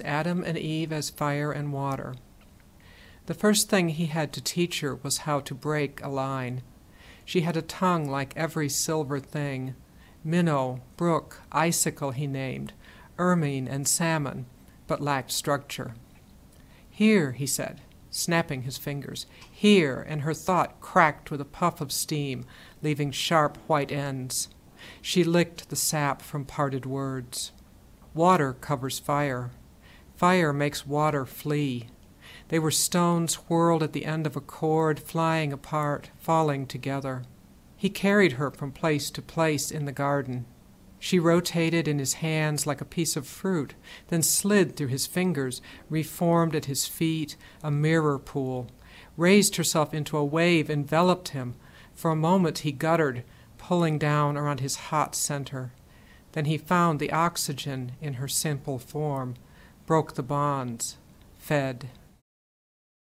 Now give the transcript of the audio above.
Adam and Eve as fire and water. The first thing he had to teach her was how to break a line. She had a tongue like every silver thing. Minnow, brook, icicle he named, ermine and salmon, but lacked structure. Here, he said, snapping his fingers. Here, and her thought cracked with a puff of steam, leaving sharp white ends. She licked the sap from parted words. Water covers fire. Fire makes water flee. They were stones whirled at the end of a cord, flying apart, falling together. He carried her from place to place in the garden. She rotated in his hands like a piece of fruit, then slid through his fingers, reformed at his feet, a mirror pool, raised herself into a wave, enveloped him. For a moment he guttered, pulling down around his hot center. Then he found the oxygen in her simple form, broke the bonds, fed.